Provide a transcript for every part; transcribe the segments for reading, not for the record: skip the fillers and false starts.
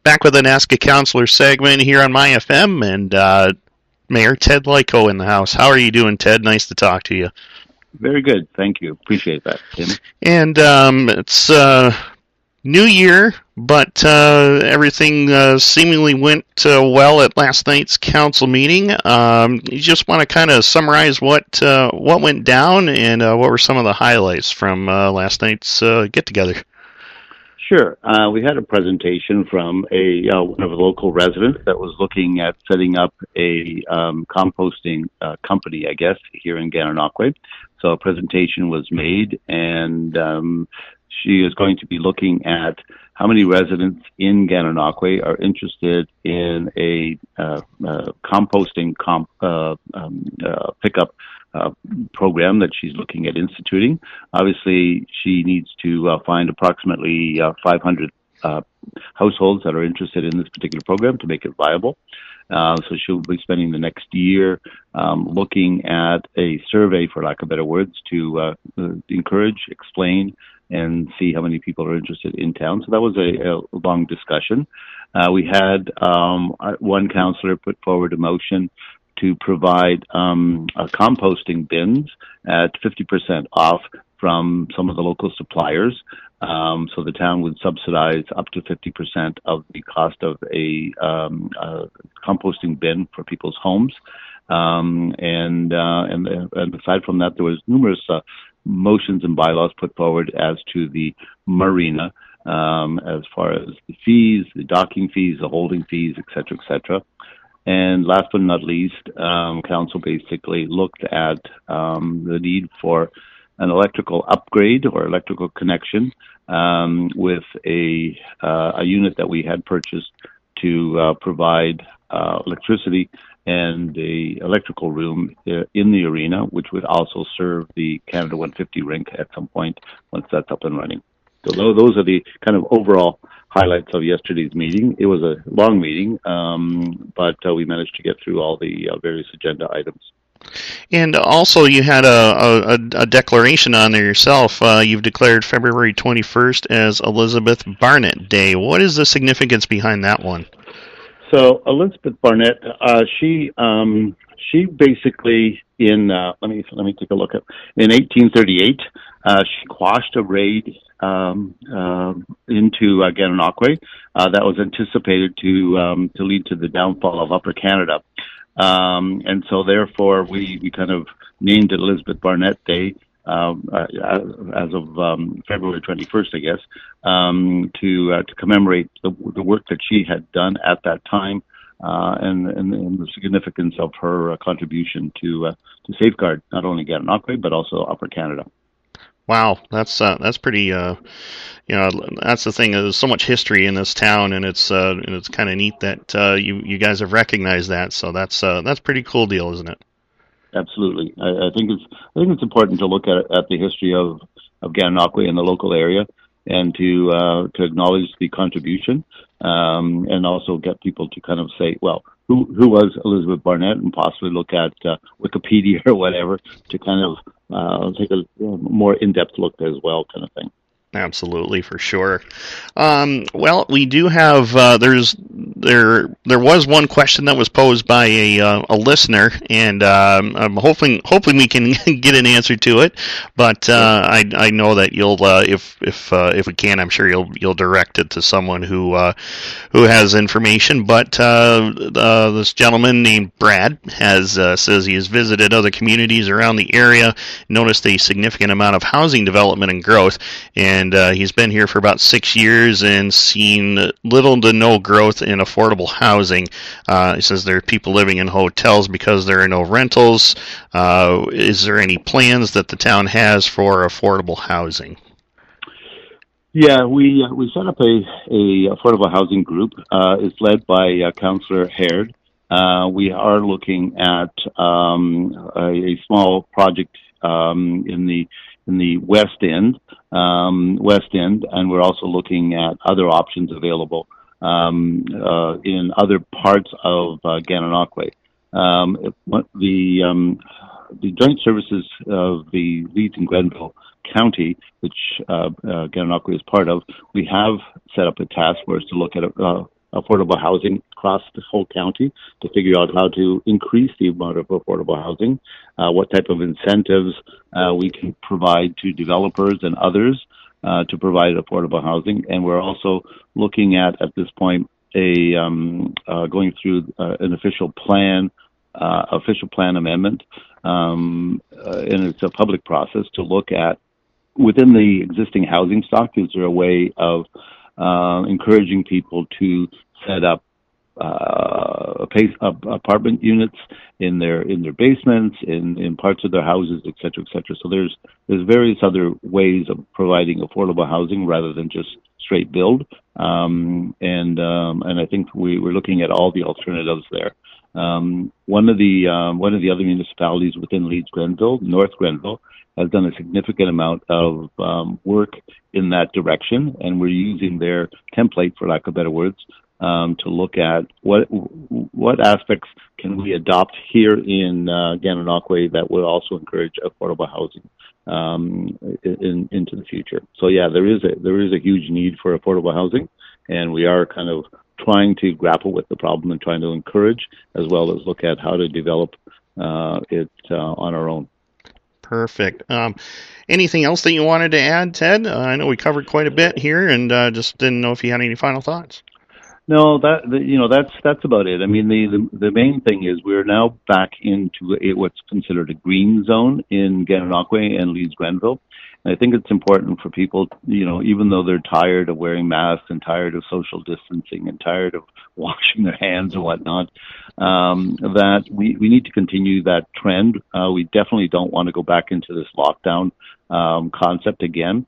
Back with an Ask a Counselor segment here on My FM, and Mayor Ted Lyko in the house. How are you doing, Ted? Nice to talk to you. Very good. Thank you. Appreciate that, Tim. And it's New Year, but everything seemingly went well at last night's council meeting. You just want to kind of summarize what went down and what were some of the highlights from last night's get-together? Sure. We had a presentation from one of the local residents that was looking at setting up a composting company, I guess, here in Gananoque. So a presentation was made, and she is going to be looking at how many residents in Gananoque are interested in a composting pickup program that she's looking at instituting. Obviously, she needs to find approximately 500 households that are interested in this particular program to make it viable. So she'll be spending the next year looking at a survey, for lack of better words, to encourage, explain, and see how many people are interested in town. So that was a long discussion. We had one councillor put forward a motion to provide composting bins at 50% off from some of the local suppliers. So the town would subsidize up to 50% of the cost of a composting bin for people's homes. And aside from that, there was numerous motions and bylaws put forward as to the marina, as far as the fees, the docking fees, the holding fees, et cetera, et cetera. And last but not least, council basically looked at the need for an electrical upgrade or electrical connection with a unit that we had purchased to provide electricity and the electrical room in the arena, which would also serve the Canada 150 rink at some point once that's up and running. So those are the kind of overall highlights of yesterday's meeting. It was a long meeting, but we managed to get through all the various agenda items. And also, you had a declaration on there yourself. You've declared February 21st as Elizabeth Barnett Day. What is the significance behind that one? So Elizabeth Barnett, she basically in let me take a look at in 1838, she quashed a raid into Gananoque that was anticipated to lead to the downfall of Upper Canada. And so therefore we kind of named it Elizabeth Barnett Day as of February 21st, I guess, to commemorate the work that she had done at that time and the significance of her contribution to safeguard not only Gananoque but also Upper Canada. Wow, that's pretty. That's the thing. There's so much history in this town, and it's kind of neat that you guys have recognized that. So that's pretty cool deal, isn't it? Absolutely. I think it's important to look at the history of Gananoque and the local area, and to acknowledge the contribution, and also get people to kind of say, well, who was Elizabeth Barnett, and possibly look at Wikipedia or whatever to kind of take a more in-depth look as well, kind of thing. Absolutely, for sure. Well, we do have there was one question that was posed by a listener, and I'm hoping we can get an answer to it. But I know that you'll if we can, I'm sure you'll direct it to someone who has information. But this gentleman named Brad says he has visited other communities around the area, noticed a significant amount of housing development and growth, and he's been here for about 6 years and seen little to no growth in affordable housing. He says there are people living in hotels because there are no rentals. Is there any plans that the town has for affordable housing? Yeah, we set up a affordable housing group. It's led by Councillor Haird. We are looking at a small project in the West End, and we're also looking at other options available in other parts of Gananoque. The joint services of the Leeds and Grenville County, which Gananoque is part of, we have set up a task force to look at affordable housing across the whole county to figure out how to increase the amount of affordable housing, what type of incentives we can provide to developers and others to provide affordable housing. And we're also looking at this point, going through an official plan amendment, and it's a public process to look at within the existing housing stock. Is there a way of encouraging people to set up apartment units in their basements, in parts of their houses, et cetera, et cetera. So there's various other ways of providing affordable housing rather than just straight build. And I think we're looking at all the alternatives there. One of the other municipalities within Leeds Grenville, North Grenville, has done a significant amount of work in that direction, and we're using their template, for lack of better words, to look at what aspects can we adopt here in Gananoque that will also encourage affordable housing into the future. So yeah, there is a huge need for affordable housing, and we are kind of trying to grapple with the problem and trying to encourage as well as look at how to develop it on our own. Perfect. Anything else that you wanted to add, Ted? I know we covered quite a bit here, and just didn't know if you had any final thoughts. No, that's about it. I mean, the main thing is we're now back into what's considered a green zone in Gananoque and Leeds Grenville. And I think it's important for people, even though they're tired of wearing masks and tired of social distancing and tired of washing their hands and whatnot, that we need to continue that trend. We definitely don't want to go back into this lockdown concept again.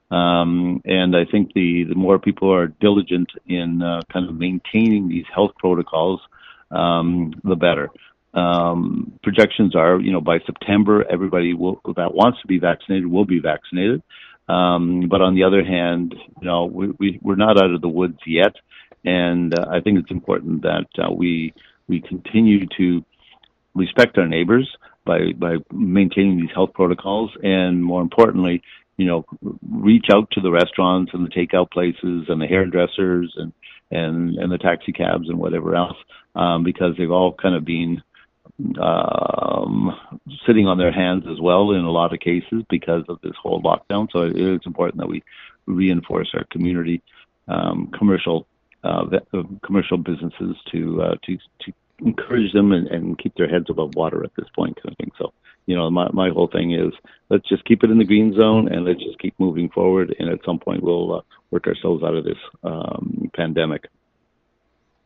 And I think the more people are diligent in kind of maintaining these health protocols, the better. Projections are, by September, everybody that wants to be vaccinated will be vaccinated. But on the other hand, we're not out of the woods yet. And I think it's important that we continue to respect our neighbors by maintaining these health protocols, and more importantly, reach out to the restaurants and the takeout places and the hairdressers and the taxi cabs and whatever else, because they've all kind of been sitting on their hands as well in a lot of cases because of this whole lockdown. So it is important that we reinforce our community commercial businesses to encourage them and keep their heads above water at this point, kind of thing. So, my whole thing is let's just keep it in the green zone and let's just keep moving forward. And at some point we'll work ourselves out of this pandemic.